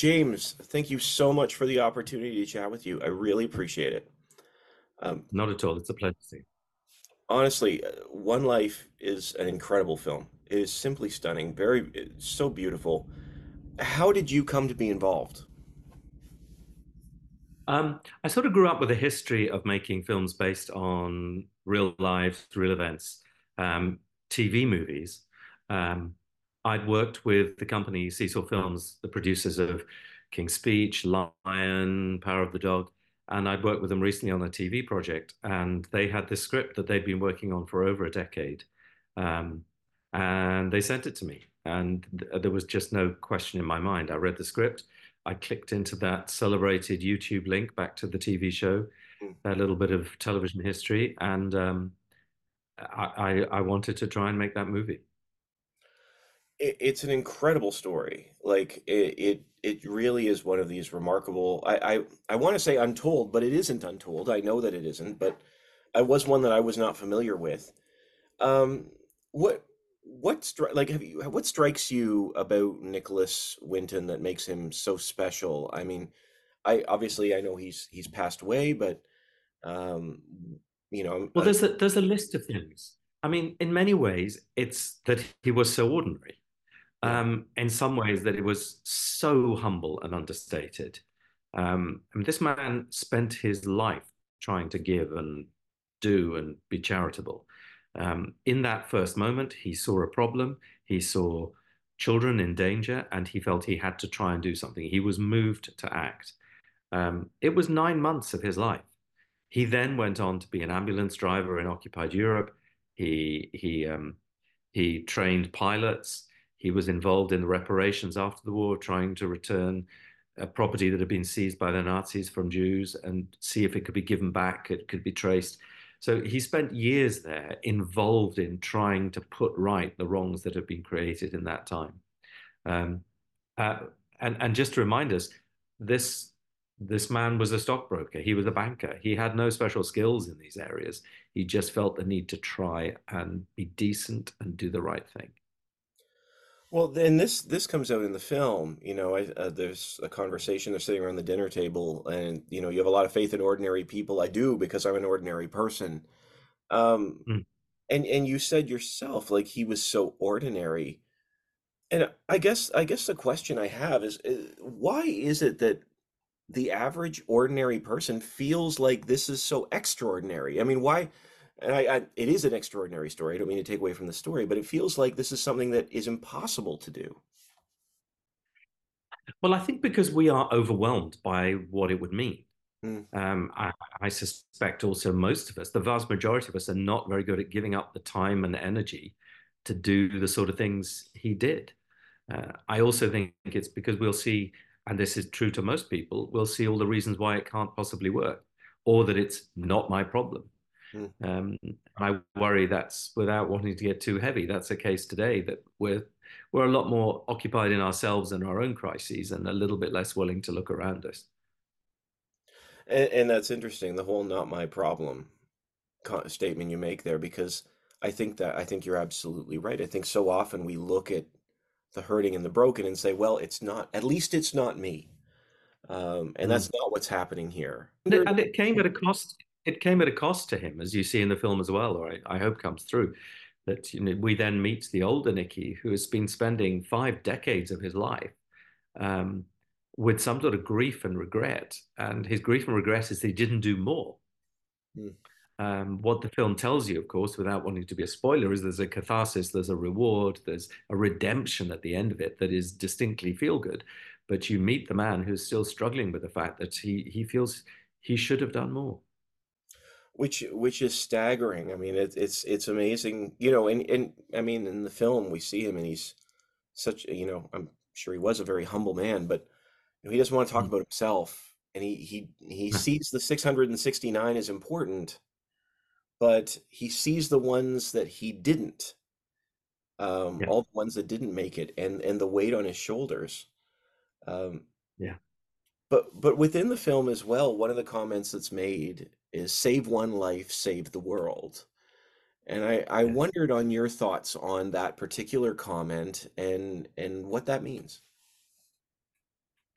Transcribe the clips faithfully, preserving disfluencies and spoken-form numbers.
James, thank you so much for the opportunity to chat with you. I really appreciate it. Um, Not at all. It's a pleasure to see. honestly, uh, One Life is an incredible film. It is simply stunning, very it's so beautiful. How did you come to be involved? Um, I sort of grew up with a history of making films based on real lives, real events, um, T V movies. Um, I'd worked with the company Cecil Films, the producers of King's Speech, Lion, Power of the Dog, and I'd worked with them recently on a T V project, and they had this script that they'd been working on for over a decade. Um, and they sent it to me, and th there was just no question in my mind. I read the script. I clicked into that celebrated YouTube link back to the T V show, a little bit of television history, and um, I, I I wanted to try and make that movie. It, it's an incredible story. Like it, it, it really is one of these remarkable. I, I, I want to say untold, but it isn't untold. I know that it isn't, but I was one that I was not familiar with. Um, what what stri like have you what strikes you about Nicholas Winton that makes him so special? I mean, I obviously I know he's he's passed away, but um, you know, Well, uh, there's a there's a list of things. I mean, in many ways, it's that he was so ordinary. yeah, Um, in some ways, that he was so humble and understated. Um, I mean, this man spent his life trying to give and do and be charitable. Um, in that first moment, he saw a problem. He saw children in danger, and he felt he had to try and do something. He was moved to act. Um, it was nine months of his life. He then went on to be an ambulance driver in occupied Europe. He he um, he trained pilots. He was involved in the reparations after the war, trying to return a property that had been seized by the Nazis from Jews and see if it could be given back, it could be traced. So he spent years there involved in trying to put right the wrongs that had been created in that time. Um, uh, and and just to remind us, this this man was a stockbroker. He was a banker. He had no special skills in these areas. He just felt the need to try and be decent and do the right thing. well, then this this comes out in the film. You know, I, uh, there's a conversation. They're sitting around the dinner table, and you know, you have a lot of faith in ordinary people. I do because I'm an ordinary person. Um, Mm. and and you said yourself, like he was so ordinary. And I guess I guess the question I have is, uh, why is it that the average ordinary person feels like this is so extraordinary? I mean, why? And I, I it is an extraordinary story. I don't mean to take away from the story, but it feels like this is something that is impossible to do. Well, I think because we are overwhelmed by what it would mean. Hmm. Um, I, I suspect also most of us, the vast majority of us, are not very good at giving up the time and energy to do the sort of things he did. Uh, I also think it's because we'll see, and this is true to most people, we'll see all the reasons why it can't possibly work, or that it's not my problem. Hmm. Um, I worry that's without wanting to get too heavy. That's a case today that we're we're a lot more occupied in ourselves and our own crises, and a little bit less willing to look around us. And, and that's interesting, the whole "not my problem" co- statement you make there, because I think that I think you're absolutely right. I think so often we look at the hurting and the broken and say, well, it's not, at least it's not me. Um, and Mm. that's not what's happening here. And it, and it came at a cost. It came at a cost to him, as you see in the film as well, or I, I hope comes through. That you know, we then meet the older Nicky, who has been spending five decades of his life um, with some sort of grief and regret. And his grief and regret is that he didn't do more. Hmm. Um, what the film tells you, of course, without wanting to be a spoiler, is there's a catharsis, there's a reward, there's a redemption at the end of it that is distinctly feel good. But you meet the man who's still struggling with the fact that he he feels he should have done more. which which is staggering. I mean, it, it's it's amazing, you know. And and I mean, in the film, we see him, and he's such, you know, I'm sure he was a very humble man, but you know, he doesn't want to talk Mm. about himself, and he he he sees the six hundred sixty-nine as important, but he sees the ones that he didn't, um, Yeah, all the ones that didn't make it, and and the weight on his shoulders. Um, yeah. but but within the film as well, one of the comments that's made is "Save one life, save the world." And I, I Yes. wondered on your thoughts on that particular comment and and what that means.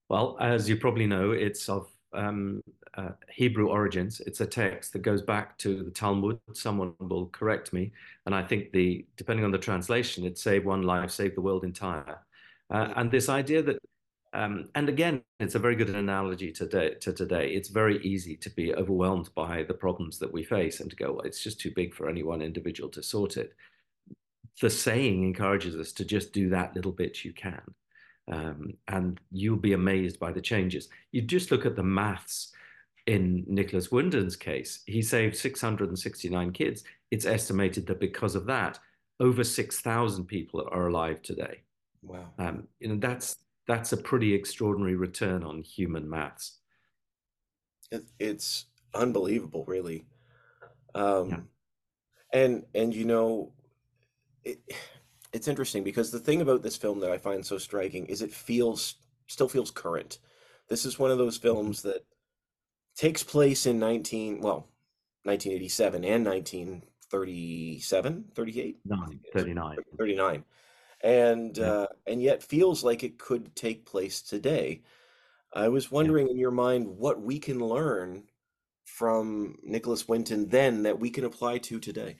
Well, as you probably know, it's of um, uh, Hebrew origins. It's a text that goes back to the Talmud. Someone will correct me, and I think the depending on the translation, it save one life, save the world entire. Uh, Mm. and this idea that, um, and again, it's a very good analogy today. To today, it's very easy to be overwhelmed by the problems that we face and to go, well, it's just too big for any one individual to sort it. The saying encourages us to just do that little bit you can. Um, and you'll be amazed by the changes. You just look at the maths in Nicholas Winton's case. He saved six hundred sixty-nine kids. It's estimated that because of that, over six thousand people are alive today. Wow. Um, you know, that's that's a pretty extraordinary return on human maths. It, it's unbelievable, really. Yeah. Um, and and you know, it, it's interesting because the thing about this film that I find so striking is it feels still feels current. This is one of those Mhm. films that takes place in nineteen, well, nineteen eighty-seven and nineteen thirty-seven, thirty-eight, I Nine, think it is, thirty-nine. thirty-nine. And Yeah. uh, and yet feels like it could take place today. I was Yeah. wondering in your mind what we can learn from Nicholas Winton then that we can apply to today.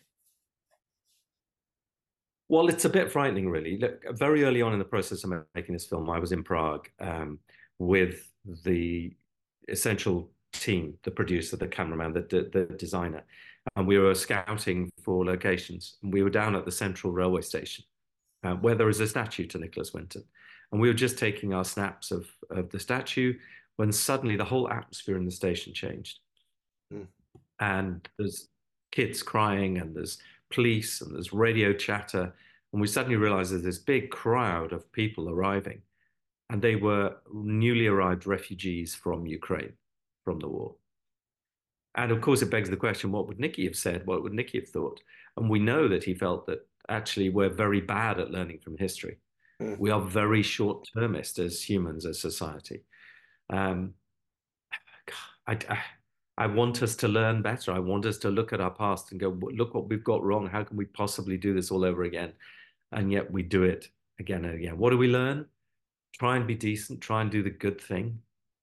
Well, it's a bit frightening, really. Look, very early on in the process of making this film, I was in Prague um, with the essential team, the producer, the cameraman, the, the, the designer, and we were scouting for locations. And we were down at the Central Railway Station, uh, where there is a statue to Nicholas Winton. And we were just taking our snaps of, of the statue when suddenly the whole atmosphere in the station changed. Mm. And there's kids crying and there's police and there's radio chatter. And we suddenly realized there's this big crowd of people arriving. And they were newly arrived refugees from Ukraine, from the war. And of course, it begs the question, what would Nicky have said? What would Nicky have thought? And we know that he felt that actually we're very bad at learning from history. Mm. We are very short-termist as humans, as society. Um, I, I, I want us to learn better. I want us to look at our past and go, look what we've got wrong. How can we possibly do this all over again? And yet we do it again and again. What do we learn? Try and be decent. Try and do the good thing.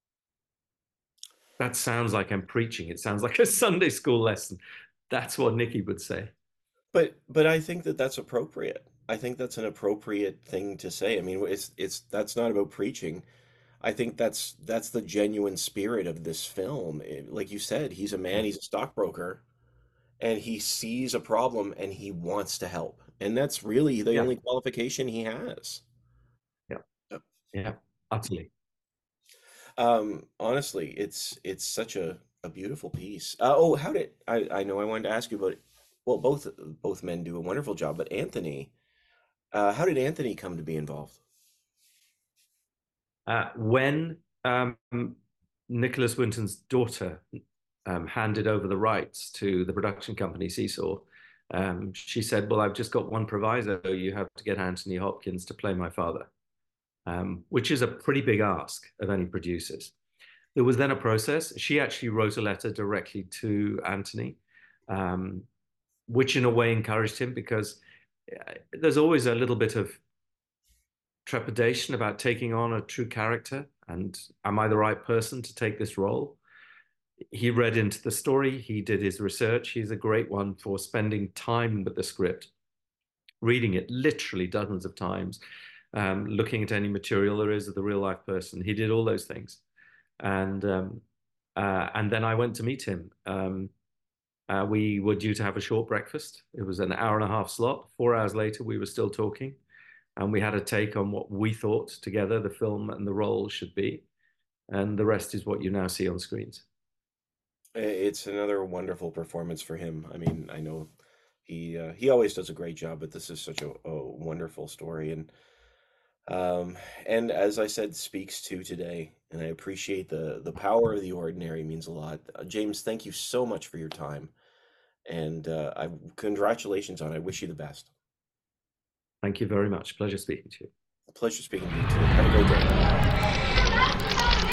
That sounds like I'm preaching. It sounds like a Sunday school lesson. That's what Nicky would say. But but I think that that's appropriate. I think that's an appropriate thing to say. I mean, it's it's that's not about preaching. I think that's that's the genuine spirit of this film. It- like you said, he's a man, Yeah, he's a stockbroker, and he sees a problem and he wants to help. And that's really the yeah, only qualification he has. yeah, yeah, utterly. Um, honestly, it's it's such a, a beautiful piece. Uh, oh, how did I I know I wanted to ask you about it. Well, both both men do a wonderful job, but Anthony, uh, how did Anthony come to be involved? Uh, when um, Nicholas Winton's daughter um, handed over the rights to the production company Seesaw, um, she said, "Well, I've just got one proviso. You have to get Anthony Hopkins to play my father," um, which is a pretty big ask of any producers. There was then a process. She actually wrote a letter directly to Anthony, um, which in a way encouraged him because uh, there's always a little bit of trepidation about taking on a true character and am I the right person to take this role? He read into the story, he did his research. He's a great one for spending time with the script, reading it literally dozens of times, um, looking at any material there is of the real life person. He did all those things. And um, uh, and then I went to meet him. Um, uh, we were due to have a short breakfast. It was an hour and a half slot. Four hours later, we were still talking and we had a take on what we thought together the film and the role should be. And the rest is what you now see on screens. It's another wonderful performance for him. I mean, I know he uh, he always does a great job, but this is such a, a wonderful story, and um, and as I said, speaks to today. And I appreciate the the power of the ordinary means a lot. Uh, James, thank you so much for your time, and uh, I congratulations on it. I wish you the best. Thank you very much. Pleasure speaking to you. A pleasure speaking to you too. Have a great day.